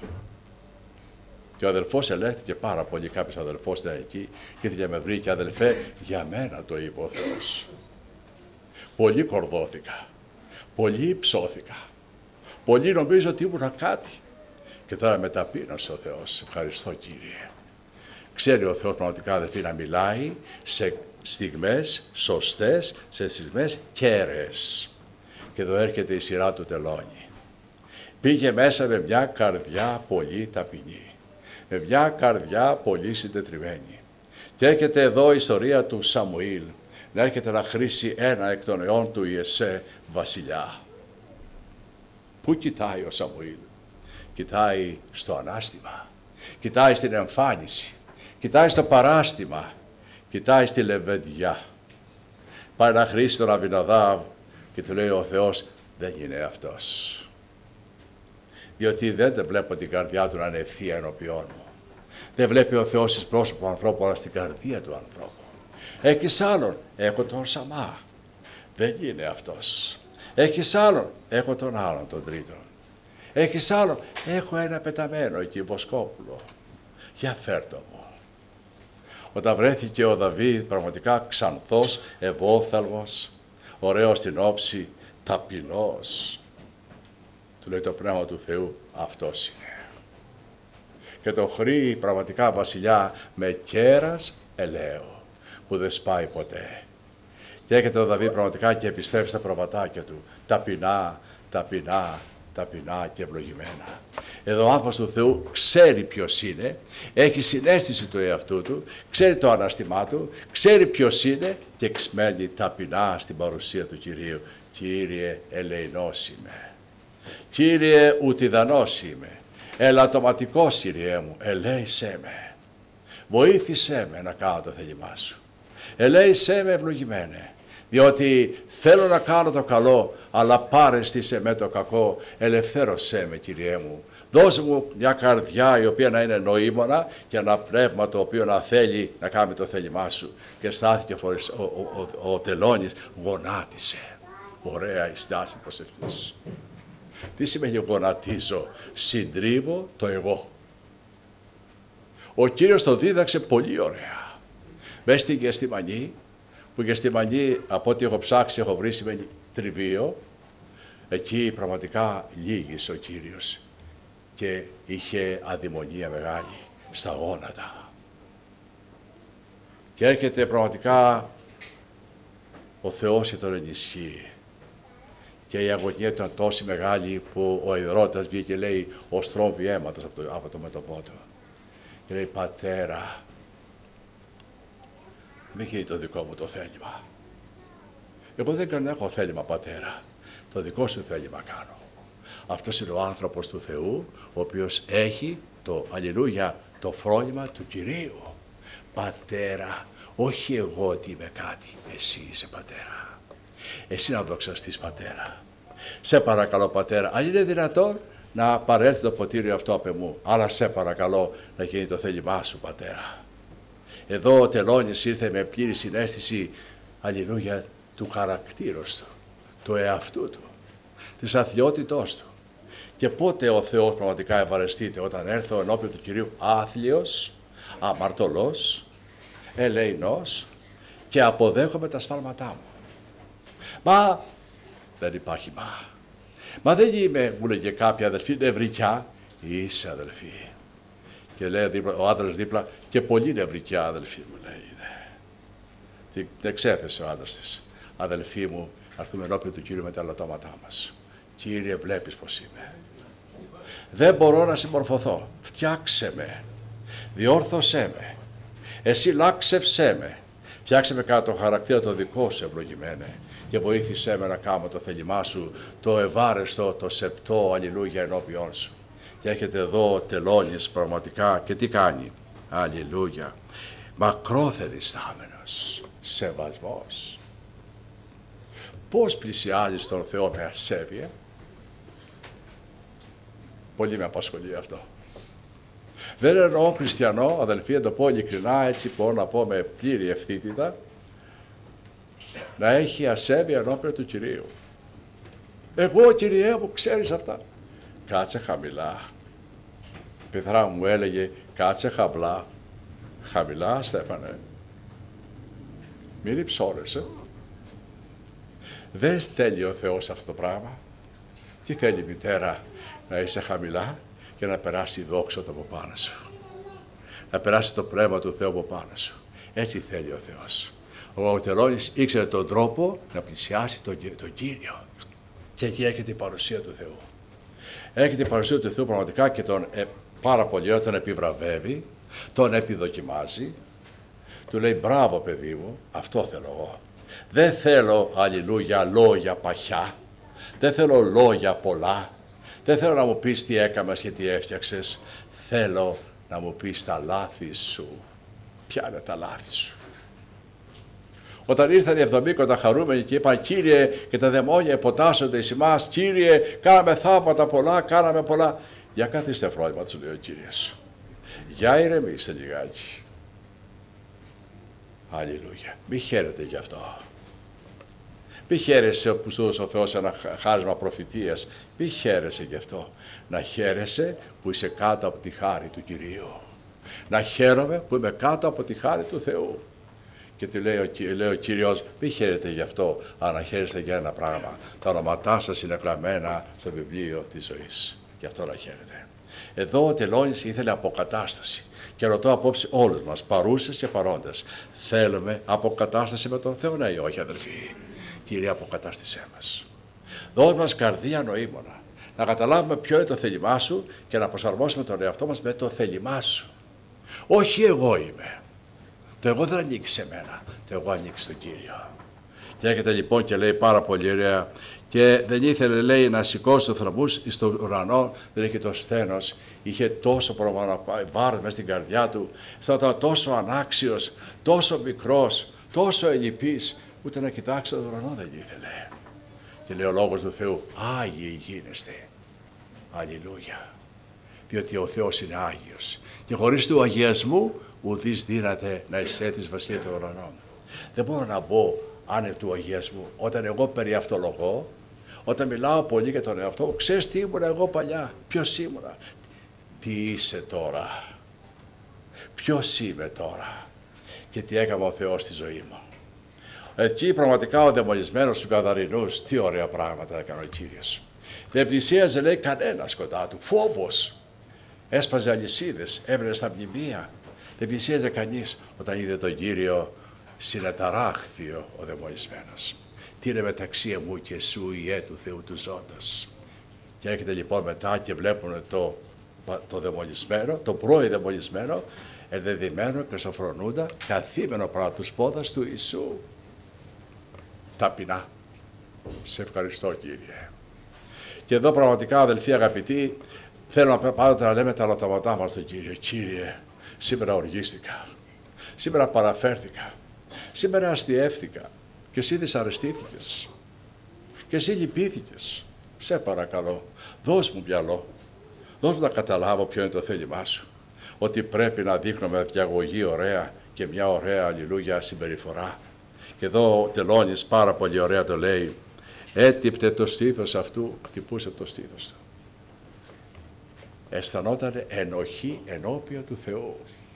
Και ο αδελφός ελέγχθηκε πάρα πολύ, κάποιος αδελφός ήταν εκεί και ήθελε να με βρει και αδελφέ, για μένα το είπε ο Θεός. Πολύ κορδώθηκα, πολύ υψώθηκα, πολύ νομίζω ότι ήμουνα κάτι. Και τώρα με ταπείνωσε ο Θεός. Ευχαριστώ, Κύριε. Ξέρει ο Θεός πραγματικά, αδελφοί, να μιλάει σε στιγμές σωστές, σε στιγμές κέραιες. Και εδώ έρχεται η σειρά του Τελώνη. Πήγε μέσα με μια καρδιά πολύ ταπεινή, με μια καρδιά πολύ συντετριμένη. Και έρχεται εδώ η ιστορία του Σαμουήλ, να έρχεται να χρήσει ένα εκ των αιών του Ιεσέ βασιλιά. Πού κοιτάει ο Σαμουήλ? Κοιτάει στο ανάστημα, κοιτάει στην εμφάνιση, κοιτάει στο παράστημα, κοιτάει στη λεβεντιά. Πάει να χρήσει τον Αβιναδάβ και του λέει ο Θεός, δεν είναι αυτός. Διότι δεν βλέπω την καρδιά του να είναι ευθεία ενώπιόν μου. Δεν βλέπει ο Θεός εις πρόσωπο ανθρώπου, αλλά στην καρδία του ανθρώπου. Έχεις άλλον, έχω τον Σαμά. Δεν είναι αυτός. Έχεις άλλον, έχω τον άλλον, τον τρίτον. Έχεις άλλο? Έχω ένα πεταμένο εκεί, Βοσκόπουλο. Για φέρτο μου. Όταν βρέθηκε ο Δαβίδ πραγματικά ξανθός, ευόφθαλμος, ωραίος στην όψη, ταπεινός, του λέει το Πνεύμα του Θεού, αυτός είναι. Και το χρήει πραγματικά βασιλιά με κέρας ελαίου, που δεν σπάει ποτέ. Και έρχεται ο Δαβίδ πραγματικά και επιστρέφει στα προβατάκια του, ταπεινά, ταπεινά, ταπεινά και ευλογημένα. Εδώ ο άνθρωπος του Θεού ξέρει ποιος είναι, έχει συναίσθηση του εαυτού του, ξέρει το ανάστημά του, ξέρει ποιος είναι και μένει ταπεινά στην παρουσία του Κυρίου. Κύριε, ελεηνός είμαι. Κύριε, ουτιδανός είμαι. Ελαττωματικός, Κύριέ μου, ελέησέ με. Βοήθησέ με να κάνω το θέλημά σου. Ελέησέ με, ευλογημένε, διότι θέλω να κάνω το καλό, αλλά πάρεστησε με το κακό. Ελευθέρωσέ με, Κύριέ μου. Δώσε μου μια καρδιά η οποία να είναι νοήμωνα και ένα πνεύμα το οποίο να θέλει να κάνει το θέλημά σου. Και στάθηκε ο τελώνης, γονάτισε. Ωραία η στάση προσευχής. Τι σημαίνει γονατίζω? Συντρίβω το εγώ. Ο Κύριος το δίδαξε πολύ ωραία. Μες στην Γεστημανή, που Γεστημανή από ό,τι έχω ψάξει έχω βρει σημαίνει τριβείο, εκεί πραγματικά λύγησε ο Κύριος και είχε αδειμονία μεγάλη στα γόνατα. Και έρχεται πραγματικά ο Θεός και τον ενισχύει. Και η αγωνία ήταν τόσο μεγάλη που ο υδρότας βγήκε και λέει ο στρόμβει αίματος από το μέτωπό του. Και λέει, πατέρα, μη γίνει το δικό μου το θέλημα. Εγώ δεν έχω θέλημα, πατέρα. Το δικό σου θέλημα κάνω. Αυτός είναι ο άνθρωπος του Θεού, ο οποίος έχει το αλληλούια, το φρόνημα του Κυρίου. Πατέρα, όχι εγώ ότι είμαι κάτι, εσύ είσαι πατέρα. Εσύ να δοξαστείς, πατέρα. Σε παρακαλώ, πατέρα, αν είναι δυνατόν να παρέλθει το ποτήρι αυτό απ' εμού, αλλά σε παρακαλώ να γίνει το θέλημά σου, πατέρα. Εδώ ο τελώνης ήρθε με πλήρη συναίσθηση, αλληλούια, του χαρακτήρος του, του εαυτού του, της αθλιότητός του. Και πότε ο Θεός πραγματικά ευαρεστείται? Όταν έρθω ενώπιον του Κυρίου άθλιος, αμαρτωλός, ελεηνός και αποδέχομαι τα σφάλματά μου. Μα δεν υπάρχει μα. Μα δεν είμαι, μου λέγε κάποια αδελφή, νευρικιά. Είσαι αδελφή. Και λέει ο άντρας δίπλα, και πολύ νευρικιά αδελφή μου, λέει. Δεν ξέθεσε ο άντρας της. Αδελφή μου, να έρθουμε ενώπιον του Κύριου με τα ελαττώματά μας. Κύριε, βλέπεις πως είμαι. Δεν μπορώ να συμμορφωθώ. Φτιάξε με. Διόρθωσέ με. Εσύ λάξευσέ με. Φτιάξε με κατά το χαρακτήρα το δικό σου, ευλογημένε. Και βοήθησέ με να κάνω το θέλημά σου, το ευάρεστο, το σεπτό, αλληλούια, ενώπιόν σου. Και έρχεται εδώ ο τελώνης πραγματικά και τι κάνει? Αλληλούια. Μακρόθεν ιστάμενος. Σεβασμός. Πώς πλησιάζεις τον Θεό με ασέβεια? Πολύ με απασχολεί αυτό. Δεν εννοώ χριστιανό, αδελφοί, να το πω ειλικρινά, έτσι μπορώ να πω με πλήρη ευθύτητα, να έχει ασέβεια ενώπιον του Κυρίου. Εγώ, Κυριέ μου, ξέρεις αυτά. Κάτσε χαμηλά. Η πεθρά μου έλεγε, κάτσε χαμπλά. Χαμηλά, Στέφανε. Μην υψώνεσαι. Δεν θέλει ο Θεός αυτό το πράγμα. Τι θέλει, μητέρα? Να είσαι χαμηλά και να περάσει η δόξα του από πάνω σου. Να περάσει το πνεύμα του Θεού από πάνω σου. Έτσι θέλει ο Θεός. Ο τελώνης ήξερε τον τρόπο να πλησιάσει τον Κύριο. Και εκεί έρχεται η παρουσία του Θεού. Έρχεται η παρουσία του Θεού πραγματικά και τον πάρα πολύ τον επιβραβεύει, τον επιδοκιμάζει. Του λέει, μπράβο παιδί μου, αυτό θέλω εγώ. Δεν θέλω, αλληλούια, λόγια παχιά. Δεν θέλω λόγια πολλά. Δεν θέλω να μου πεις τι έκαμες και τι έφτιαξες. Θέλω να μου πεις τα λάθη σου. Ποια είναι τα λάθη σου? Όταν ήρθαν οι 70 χαρούμενοι και είπαν, Κύριε, και τα δαιμόνια υποτάσσονται εις εμάς, Κύριε, κάναμε θαύματα πολλά, κάναμε πολλά. Για καθίστε φρόνημα, του λέει ο Κύριος. Για ηρεμήστε λιγάκι. Αλληλούια. Μη χαίρετε γι' αυτό. Μη χαίρεσαι που σου έδωσε ο Θεός ένα χάρισμα προφητείας. Μη χαίρεσαι γι' αυτό. Να χαίρεσαι που είσαι κάτω από τη χάρη του Κυρίου. Να χαίρομαι που είμαι κάτω από τη χάρη του Θεού. Και τι λέει ο Κύριος, μη χαίρετε γι' αυτό, αλλά να χαίρεστε για ένα πράγμα. Τα ονόματά σας είναι γραμμένα στο βιβλίο της ζωής. Γι' αυτό να χαίρετε. Εδώ ο Τελώνης ήθελε αποκατάσταση. Και ρωτώ απόψε όλους μας, παρούσες και παρόντες, θέλουμε αποκατάσταση με τον Θεό, ναι ή όχι, αδελφοί? Κύριε, αποκατάστησέ μας. Δώσ' μας καρδία νοήμωνα. Να καταλάβουμε ποιο είναι το θέλημά σου και να προσαρμόσουμε τον εαυτό μας με το θέλημά σου. Όχι εγώ είμαι. Το εγώ δεν ανήκει σε μένα. Το εγώ ανήκει στον Κύριο. Και έρχεται λοιπόν και λέει πάρα πολύ ωραία. Και δεν ήθελε, λέει, να σηκώσει τους θραμούς στον ουρανό, δεν είχε το σθένος. Είχε τόσο βάρος μέσα στην καρδιά του. Αισθανόταν τόσο ανάξιος, τόσο μικρός, τόσο ελλειπής. Ούτε να κοιτάξει τον ουρανό δεν ήθελε. Και λέει ο λόγος του Θεού, Άγιοι γίνεστε. Αλληλούια. Διότι ο Θεός είναι Άγιος. Και χωρίς του αγιασμού ουδείς δύναται να εισέλθεις βασιλεία των ουρανών. Δεν μπορώ να μπω άνευ του αγιασμού. Όταν εγώ περιαυτολογώ, όταν μιλάω πολύ για τον εαυτό μου, ξέρεις τι ήμουνα εγώ παλιά, ποιος ήμουνα, τι είσαι τώρα, ποιος είμαι τώρα και τι έκαμε ο Θεός στη ζωή μου. Εκεί πραγματικά ο δαιμονισμένος στους Γαδαρινούς, τι ωραία πράγματα έκανε ο Κύριος. Δεν πλησίαζε, λέει, κανένας κοντά του, φόβος. Έσπαζε αλυσίδες, έβρενε στα μνημεία. Δεν πλησίαζε κανείς. Όταν είδε τον Κύριο, συνεταράχθη ο δαιμονισμένος. Τι είναι μεταξύ μου και σου, Ιε του Θεού του ζώντος. Και έρχεται λοιπόν μετά και βλέπουν το δαιμονισμένο, το πρώην δαιμονισμένο, ενδεδειμένο και σοφρονούντα, καθήμενο παρά τους πόδας του Ιησού. Ταπεινά. Σε ευχαριστώ, Κύριε. Και εδώ πραγματικά, αδελφοί αγαπητοί, θέλω πάντοτε να λέμε τα ρωτώματά μας στον Κύριο. Κύριε, σήμερα οργίστηκα. Σήμερα παραφέρθηκα. Σήμερα αστιεύθηκα. Και εσύ δυσαρεστήθηκες. Και εσύ λυπήθηκες. Σε παρακαλώ, δώσ' μου μυαλό. Δώσ' μου να καταλάβω ποιο είναι το θέλημά σου. Ότι πρέπει να δείχνουμε διαγωγή ωραία και μια ωραία αλληλούια συμπεριφορά. Και εδώ ο Τελώνης πάρα πολύ ωραία το λέει. Έτυπτε το στήθος αυτού, χτυπούσε το στήθος του. Αισθανόταν ενοχή ενώπιον του Θεού.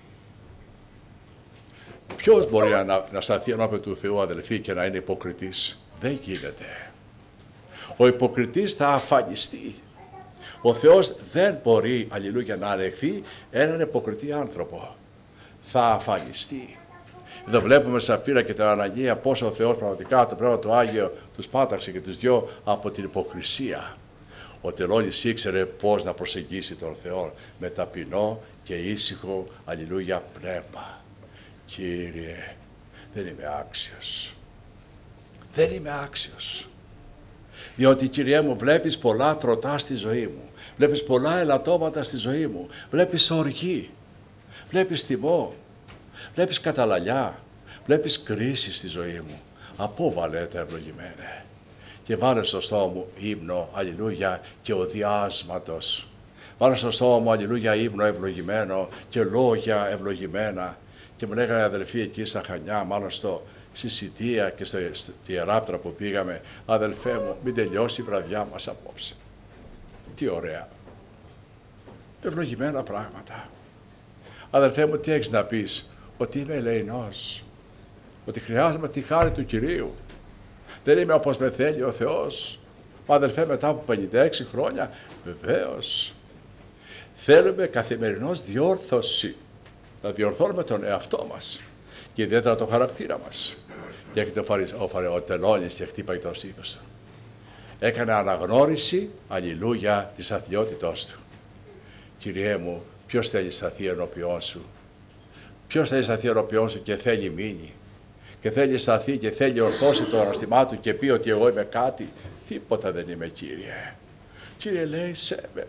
Ποιος μπορεί να σταθεί ενώπιον του Θεού, αδελφοί, και να είναι υποκριτής? Δεν γίνεται. Ο υποκριτής θα αφανιστεί. Ο Θεός δεν μπορεί, αλληλούια, να ανεχθεί έναν υποκριτή άνθρωπο. Θα αφανιστεί. Εδώ βλέπουμε Σαπφύρα και την Ανανία πόσο ο Θεός πραγματικά το Πνεύμα του Άγιο τους πάταξε και τους δυο από την υποκρισία. Ο Τελώνης ήξερε πώς να προσεγγίσει τον Θεό με ταπεινό και ήσυχο, αλληλούια, πνεύμα. Κύριε, δεν είμαι άξιος. Δεν είμαι άξιος. Διότι, Κύριέ μου, βλέπεις πολλά τροτά στη ζωή μου. Βλέπεις πολλά ελαττώματα στη ζωή μου. Βλέπεις οργή. Βλέπεις θυμό. Βλέπεις καταλαλιά. Βλέπεις κρίση στη ζωή μου. Απόβαλε τα ευλογημένε. Και βάλε στο στόμα μου ύμνο, αλληλούια, και οδιάσματος. Βάλε στο στόμα μου, αλληλούια, ύμνο ευλογημένο και λόγια ευλογημένα. Και μου λέγανε αδελφοί εκεί στα Χανιά, μάλλον στη Σιτία και στη Ιεράπτρα που πήγαμε, αδελφέ μου, μην τελειώσει η βραδιά μας απόψε. Τι ωραία. Ευλογημένα πράγματα. Αδελφέ μου, τι έχεις να πεις? Ότι είμαι ελεεινός. Ότι χρειάζομαι τη χάρη του Κυρίου. Δεν είμαι όπως με θέλει ο Θεός. Αδελφέ, μετά από 56 χρόνια, βεβαίως, θέλουμε καθημερινώς διόρθωση. Να διορθώνουμε τον εαυτό μας και ιδιαίτερα τον χαρακτήρα μας. Και έρχεται ο Τελώνης και χτύπαγε το στήθος του. Έκανε αναγνώριση, αλληλούια, της αθλιότητός του. Κυριέ μου, ποιος θέλει σταθεί ενώπιόν σου? Ποιος θέλει σταθεί ενώπιόν σου και θέλει μείνει? Και θέλει σταθεί και θέλει ορθώσει το αναστημά του και πει ότι εγώ είμαι κάτι? Τίποτα δεν είμαι, Κύριε. Κύριε, λέει σε με.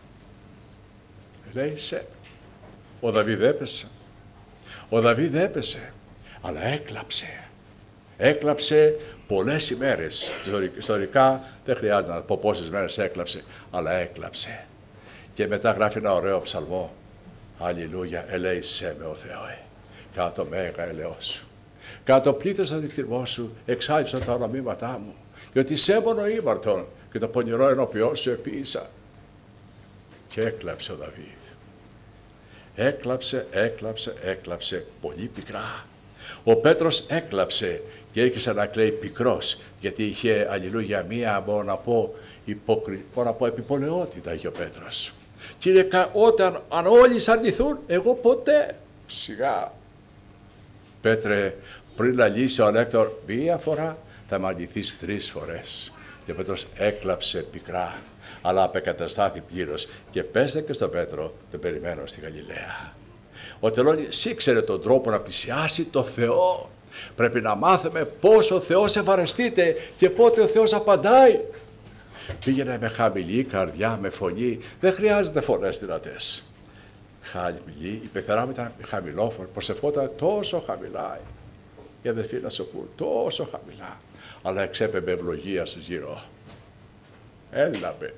Λέει σε με. Ο Δαβίδ έπεσε. Ο Δαβίδ έπεσε, αλλά έκλαψε. Έκλαψε πολλές ημέρες. Ιστορικά δεν χρειάζεται να πω πόσες μέρες έκλαψε, αλλά έκλαψε. Και μετά γράφει ένα ωραίο ψαλμό. Αλληλούια, ελέησέ με ο Θεέ, κατά το μέγα ελεός σου. Κατά το πλήθος των δικτυμών σου εξάλειψα τα ονομήματά μου, και ότι σέβονο ήμαρτον και το πονηρό ενώπιόν σου επίησα. Και έκλαψε ο Δαβίδ. Έκλαψε πολύ πικρά. Ο Πέτρος έκλαψε και άρχισε να κλαίει πικρός, γιατί είχε, αλληλούια, μία, μπορώ να πω, επιπολαιότητα είχε ο Πέτρος. Κύριε, όταν αν όλοι σ' αρνηθούν, εγώ ποτέ. Σιγά. Πέτρε, πριν λαλήσει ο Ανέκτορ μία φορά, θα με αρνηθείς 3 φορές. Και ο Πέτρος έκλαψε πικρά, αλλά απεκαταστάθη πλήρως. Και πέστε και στον Πέτρο, τον περιμένω στη Γαλιλαία. Ο Τελώνης ήξερε τον τρόπο να πλησιάσει το Θεό. Πρέπει να μάθουμε πώς ο Θεός ευαρεστείται και πότε ο Θεός απαντάει. Πήγαινε με χαμηλή καρδιά, με φωνή. Δεν χρειάζεται φωνές δυνατές. Χαμηλή, η πεθερά μου ήταν χαμηλόφωνη, προσευχόταν τόσο χαμηλά. Οι αδερφοί να σου πούν, τόσο χαμηλά. Αλλά εξέπεμπε ευλογία στους γύρω. Έλαβε.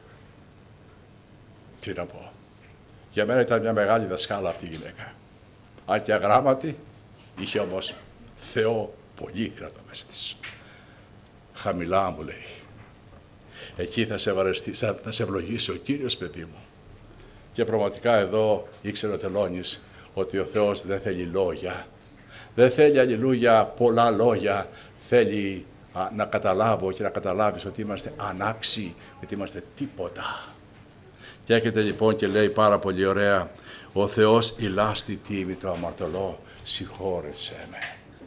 Τι να πω. Για μένα ήταν μια μεγάλη δασκάλα αυτή η γυναίκα. Αν και αγράμματη, είχε όμως Θεό πολύ δυνατό μέσα της. Χαμηλά μου λέει. Εκεί θα σε ευλογήσει ο Κύριος, παιδί μου. Και πραγματικά εδώ ήξερε ο Τελώνης ότι ο Θεός δεν θέλει λόγια. Δεν θέλει, αλληλούια, πολλά λόγια. Θέλει να καταλάβω και να καταλάβεις ότι είμαστε ανάξιοι, ότι είμαστε τίποτα. Και έρχεται λοιπόν και λέει πάρα πολύ ωραία, ο Θεός ηλάστη τίμη το αμαρτωλό, συγχώρεσέ με.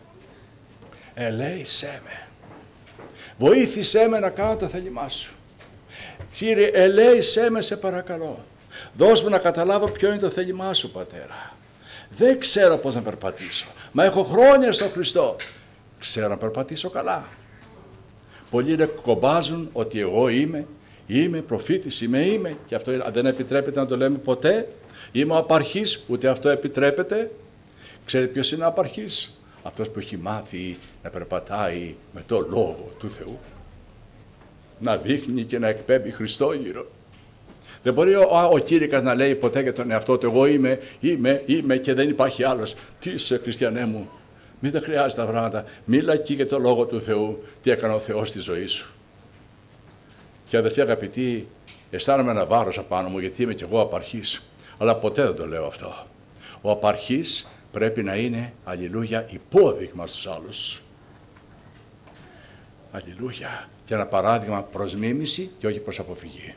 Ελέησέ με. Βοήθησέ με να κάνω το θέλημά σου. Κύριε, ελέησέ με, σε παρακαλώ. Δώσ' μου να καταλάβω ποιο είναι το θέλημά σου, Πατέρα. Δεν ξέρω πώς να περπατήσω. Μα έχω χρόνια στον Χριστό. Ξέρω να περπατήσω καλά. Πολλοί κομπάζουν ότι εγώ είμαι προφήτης, είμαι. Και αυτό δεν επιτρέπεται να το λέμε ποτέ. Είμαι ο απαρχής, ούτε αυτό επιτρέπεται. Ξέρετε ποιος είναι ο απαρχής? Αυτός που έχει μάθει να περπατάει με το Λόγο του Θεού. Να δείχνει και να εκπέμπει Χριστό γύρω. Δεν μπορεί ο κήρυκας να λέει ποτέ για τον εαυτό του, εγώ είμαι και δεν υπάρχει άλλος. Τι είσαι, χριστιανέ μου? Μην δεν χρειάζεται τα πράγματα. Μίλα εκεί για το Λόγο του Θεού, τι έκανε ο Θεός στη ζωή σου. Και αδερφοί αγαπητοί, αισθάνομαι ένα βάρος απάνω μου, γιατί είμαι κι εγώ απαρχής. Αλλά ποτέ δεν το λέω αυτό. Ο απαρχής πρέπει να είναι, αλληλούια, υπόδειγμα στους άλλους. Αλληλούια. Και ένα παράδειγμα προς μίμηση και όχι προς αποφυγή.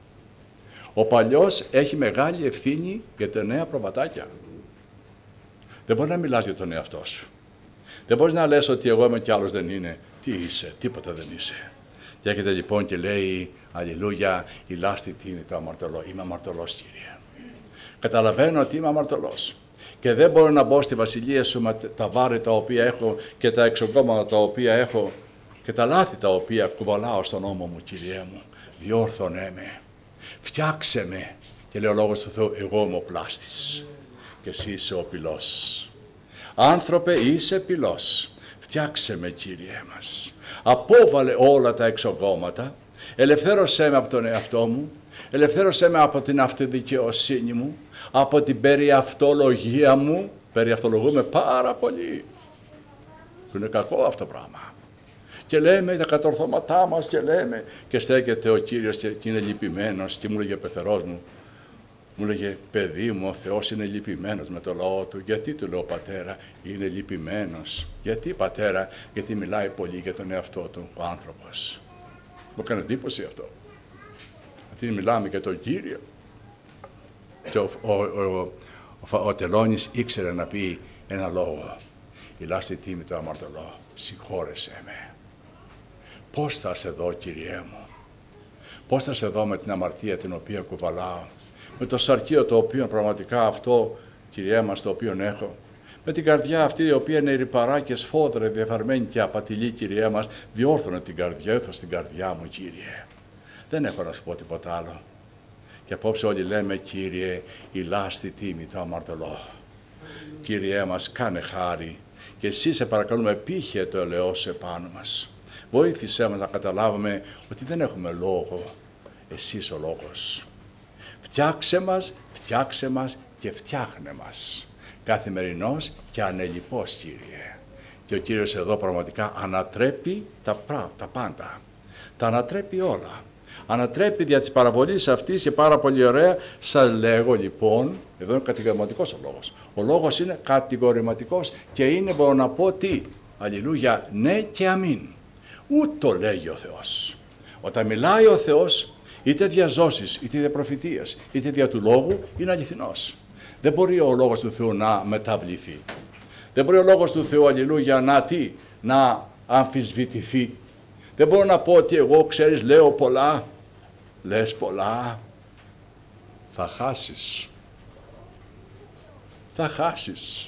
Ο παλιός έχει μεγάλη ευθύνη για τα νέα προβατάκια. Δεν μπορεί να μιλάς για τον εαυτό σου. Δεν μπορείς να λες ότι εγώ είμαι κι άλλος δεν είναι. Τι είσαι, τίποτα δεν είσαι. Και έρχεται λοιπόν και λέει, αλληλούια, ηλάστη τίμη το αμαρτωλό. Είμαι αμαρτωλός, Κύριε. Καταλαβαίνω ότι είμαι αμαρτωλός. Και δεν μπορώ να μπω στη βασιλεία σου με τα βάρη τα οποία έχω και τα εξογκώματα τα οποία έχω και τα λάθη τα οποία κουβαλάω στον ώμο μου, Κύριέ μου. Διόρθωνέ με. Φτιάξε με. Και λέει ο Λόγος του Θεού, εγώ είμαι ο πλάστης και εσύ είσαι ο πυλός. Άνθρωπε, είσαι πυλός. Φτιάξε με, Κύριέ μας. Απόβαλε όλα τα εξογκώματα. Ελευθέρωσέ με από τον εαυτό μου. Ελευθέρωσέ με από την αυτοδικαιοσύνη μου. Από την περιαυτολογία μου. Περιαυτολογούμε πάρα πολύ. Που είναι κακό αυτό το πράγμα. Και λέμε τα κατορθώματά μας και λέμε. Και στέκεται ο Κύριος και είναι λυπημένος. Και μου λέγε πεθερός μου. Μου λέγε, παιδί μου, ο Θεός είναι λυπημένος με το λαό του. Γιατί? Του λέω, πατέρα, είναι λυπημένος. Γιατί, πατέρα? Γιατί μιλάει πολύ για τον εαυτό του ο άνθρωπος. Μου έκανε εντύπωση αυτό. Γιατί μιλάμε για τον Κύριο. Και ο Τελώνης ήξερε να πει ένα λόγο. Ηλάστη τίμη το αμαρτωλό, συγχώρεσέ με. Πώς θα σε δω, Κυριέ μου? Πώς θα σε δω με την αμαρτία την οποία κουβαλάω? Με το σαρκείο το οποίο πραγματικά αυτό, Κυριέ μας, το οποίο έχω. Με την καρδιά αυτή η οποία είναι ρυπαρά και σφόδρα, διεφαρμένη και απατηλή, Κυριέ μας, διόρθωνε την καρδιά, έθω στην καρδιά μου, Κύριε. Δεν έχω να σου πω τίποτα άλλο. Και απόψε όλοι λέμε, Κύριε, ηλάστη τίμη το αμαρτωλό. Κύριέ μας, κάνε χάρη. Και εσύ σε παρακαλούμε, πήχε το ελαιό σου επάνω μας. Βοήθησέ μας να καταλάβουμε ότι δεν έχουμε λόγο. Εσείς ο λόγος. Φτιάξε μας και φτιάχνε μας. Καθημερινός και ανελιπώς, Κύριε. Και ο Κύριος εδώ πραγματικά ανατρέπει τα πάντα. Τα ανατρέπει όλα. Ανατρέπει δια της παραβολής αυτής και πάρα πολύ ωραία. Σας λέγω λοιπόν, εδώ είναι κατηγορηματικός ο λόγος. Ο λόγος είναι κατηγορηματικός και είναι, μπορώ να πω, τι? Αλληλούια, ναι και αμήν. Ούτω λέγει ο Θεός. Όταν μιλάει ο Θεός, είτε δια ζώσης, είτε δια προφητείας, είτε δια του λόγου, είναι αληθινός. Δεν μπορεί ο λόγος του Θεού να μεταβληθεί. Δεν μπορεί ο λόγος του Θεού, αλληλούια, να αμφισβητηθεί. Δεν μπορώ να πω ότι εγώ, ξέρεις, λέω πολλά. Λες πολλά, θα χάσεις. Θα χάσεις.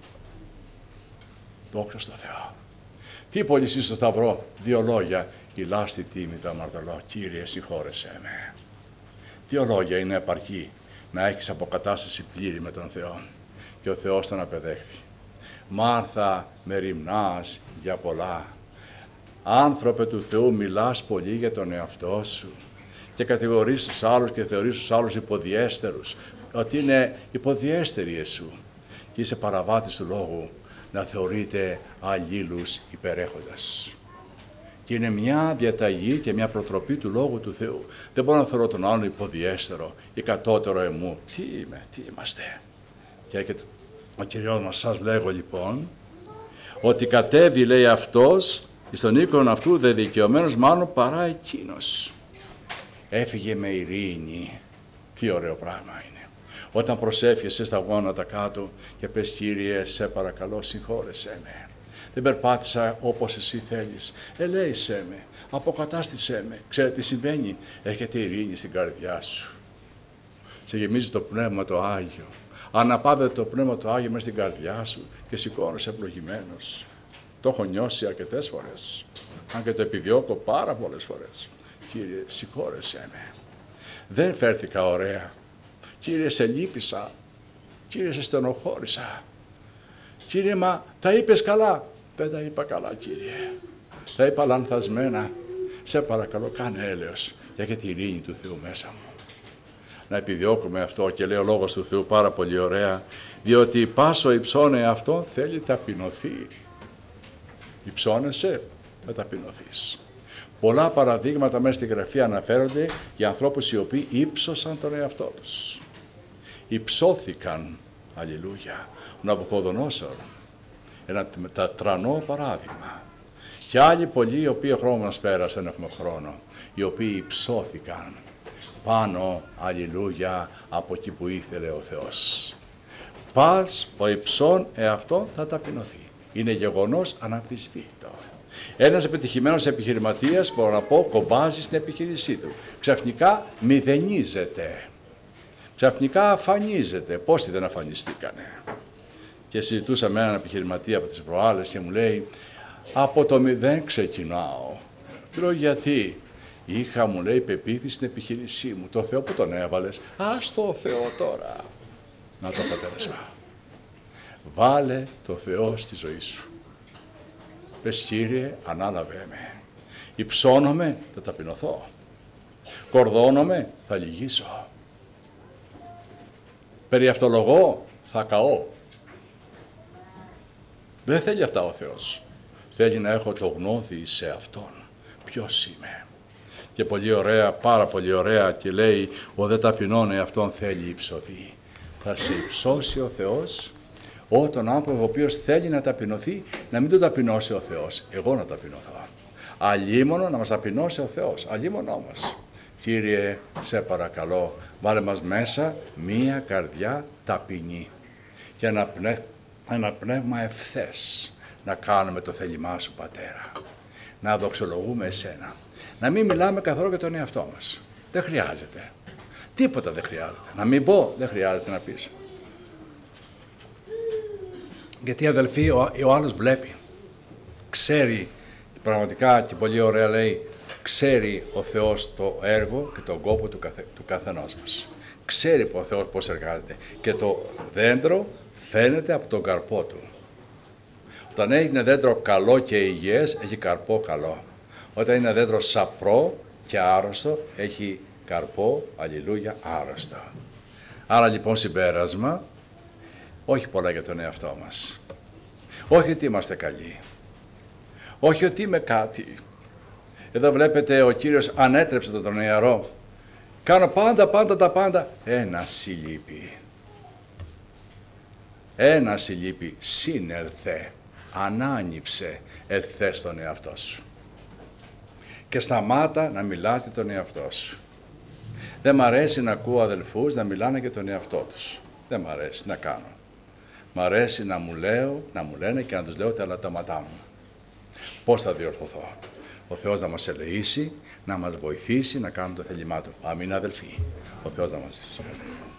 Δόξα στο Θεό. Τι πολύ στο Σταυρό, 2 λόγια. Η λάστη τίμη το αμαρτωλό. Κύριε, συγχώρεσέ με. 2 λόγια είναι επαρκή να έχεις αποκατάσταση πλήρη με τον Θεό. Και ο Θεός τον απεδέχθη. Μάρθα, με ρημνάς για πολλά. Άνθρωπε του Θεού, μιλάς πολύ για τον εαυτό σου και κατηγορείς τους άλλους και θεωρείς τους άλλους υποδιέστερους, ότι είναι υποδιέστεροι εσού και είσαι παραβάτης του λόγου, να θεωρείτε αλλήλους υπερέχοντας. Και είναι μια διαταγή και μια προτροπή του Λόγου του Θεού. Δεν μπορώ να θεωρώ τον άλλον υποδιέστερο ή κατώτερο εμού. Τι είμαι, τι είμαστε. Και έρχεται ο Κυριός μας, σας λέγω λοιπόν, ότι κατέβη, λέει, αυτός στον οίκον αυτού δε δικαιωμένος μάλλον παρά εκείνος. Έφυγε με ειρήνη. Τι ωραίο πράγμα είναι. Όταν προσεύχεσαι στα γόνατα κάτω και πες, Κύριε, σε παρακαλώ, συγχώρεσέ με. Δεν περπάτησα όπως εσύ θέλεις. Ελέησέ με, αποκατάστησέ με. Ξέρετε τι συμβαίνει? Έρχεται ειρήνη στην καρδιά σου. Σε γεμίζει το Πνεύμα το Άγιο. Αναπαύεται το Πνεύμα το Άγιο μέσα στην καρδιά σου και σηκώνεσαι ευλογημένος. Το έχω νιώσει αρκετές φορές. Αν και το επιδιώκω πάρα πολλές φορές. Κύριε, συγχώρεσέ με. Δεν φέρθηκα ωραία. Κύριε, σε λύπησα. Κύριε, σε στενοχώρησα. Κύριε, μα τα είπες καλά. Δεν τα είπα καλά, Κύριε. Τα είπα λανθασμένα. Σε παρακαλώ, κάνε έλεος και έχει τη ειρήνη του Θεού μέσα μου. Να επιδιώκουμε αυτό, και λέει ο Λόγος του Θεού πάρα πολύ ωραία, διότι πάσο υψώνε αυτό θέλει ταπεινωθεί. Υψώνεσαι, θα ταπεινωθείς. Πολλά παραδείγματα μέσα στη Γραφή αναφέρονται για ανθρώπους οι οποίοι ύψωσαν τον εαυτό τους. Υψώθηκαν, αλληλούια, ο Ναβουχοδονόσορ, ένα τρανό παράδειγμα. Και άλλοι πολλοί, οι οποίοι ο χρόνος μας πέρασε, δεν έχουμε χρόνο, οι οποίοι υψώθηκαν πάνω, αλληλούια, από εκεί που ήθελε ο Θεός. Πας ο υψών εαυτό θα ταπεινωθεί. Είναι γεγονός αναμφισβήτητο. Ένας επιτυχημένος επιχειρηματίας, μπορώ να πω, κομπάζει στην επιχείρησή του. Ξαφνικά μηδενίζεται. Ξαφνικά αφανίζεται. Πόσοι δεν αφανιστήκανε? Και συζητούσα με έναν επιχειρηματία από τις προάλλες και μου λέει, από το 0 ξεκινάω. Του λέω, γιατί? Είχα, μου λέει, πεποίθηση στην επιχείρησή μου. Το Θεό που τον έβαλες? Ας το Θεό τώρα. Να το αποτέλεσμα. Βάλε το Θεό στη ζωή σου. Πες, Κύριε, ανάλαβε με. Υψώνομαι, θα ταπεινωθώ. Κορδώνομαι, θα λυγίσω. Περιαυτολογώ, θα καώ. Δεν θέλει αυτά ο Θεός. Θέλει να έχω το γνώδι σε Αυτόν. Ποιος είμαι? Και πολύ ωραία, πάρα πολύ ωραία, και λέει, ο δε ταπεινώνε Αυτόν θέλει υψωθεί. Θα σε υψώσει ο Θεός, τον άνθρωπο ο οποίος θέλει να ταπεινωθεί, να μην τον ταπεινώσει ο Θεός, εγώ να ταπεινωθώ. Αλλήμωνο να μας ταπεινώσει ο Θεός, αλλήμωνο μας. Κύριε, σε παρακαλώ, βάλε μας μέσα μία καρδιά ταπεινή και ένα πνεύμα ευθές να κάνουμε το θέλημά σου, Πατέρα. Να δοξολογούμε εσένα. Να μην μιλάμε καθόλου για τον εαυτό μας. Δεν χρειάζεται. Τίποτα δεν χρειάζεται. Να μην πω, δεν χρειάζεται να πεις. Γιατί, αδελφοί, ο άλλος βλέπει. Ξέρει, πραγματικά, και πολύ ωραία λέει, ξέρει ο Θεός το έργο και τον κόπο του καθενός μας. Ξέρει ο Θεός πώς εργάζεται. Και το δέντρο φαίνεται από τον καρπό του. Όταν είναι δέντρο καλό και υγιές, έχει καρπό καλό. Όταν είναι δέντρο σαπρό και άρρωστο, έχει καρπό, αλληλούια, άρρωστο. Άρα λοιπόν συμπέρασμα, όχι πολλά για τον εαυτό μας. Όχι ότι είμαστε καλοί. Όχι ότι είμαι κάτι. Εδώ βλέπετε ο Κύριος ανέτρεψε τον νεαρό. Κάνω πάντα τα πάντα. Ένα συλλείπει. Ένα συλλείπει. Συνερθέ. Ανάνυψε. Ελθέ στον εαυτό σου. Και σταμάτα να μιλάς για τον εαυτό σου. Δεν μ' αρέσει να ακούω αδελφούς να μιλάνε για τον εαυτό τους. Δεν μ' αρέσει να κάνω. Μ' αρέσει να μου λένε και να τους λέω τα ελαττώματά μου. Πώς θα διορθωθώ? Ο Θεός να μας ελεήσει, να μας βοηθήσει να κάνουμε το θέλημά Του. Αμήν αδελφοί. Ο Θεός να μας βοηθήσει.